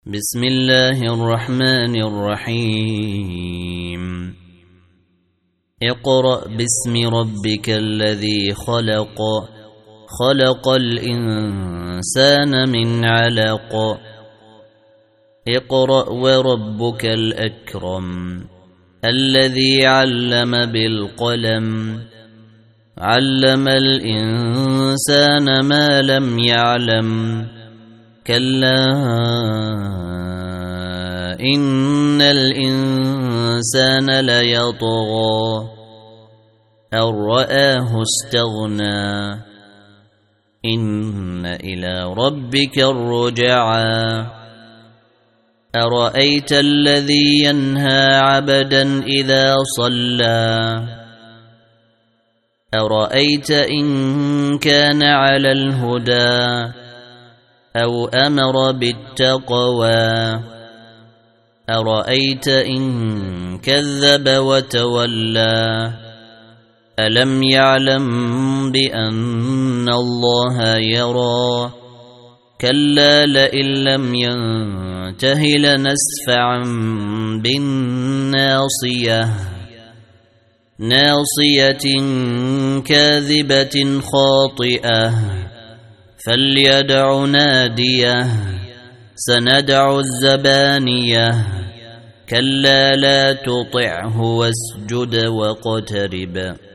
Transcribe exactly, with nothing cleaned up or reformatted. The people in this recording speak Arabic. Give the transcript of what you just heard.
بسم الله الرحمن الرحيم اقرأ باسم ربك الذي خلق خلق الإنسان من علق اقرأ وربك الأكرم الذي علم بالقلم علم الإنسان ما لم يعلم كلا إن الإنسان ليطغى أن رآه استغنى إن إلى ربك الرجعى أرأيت الذي ينهى عبدا إذا صلى أرأيت إن كان على الهدى أو أمر بالتقوى أرأيت إن كذب وتولى ألم يعلم بأن الله يرى كلا لئن لم ينته لنسفعا بالناصية ناصية كاذبة خاطئة فليدع ناديه سندع الزبانية كلا لا تطعه واسجد واقترب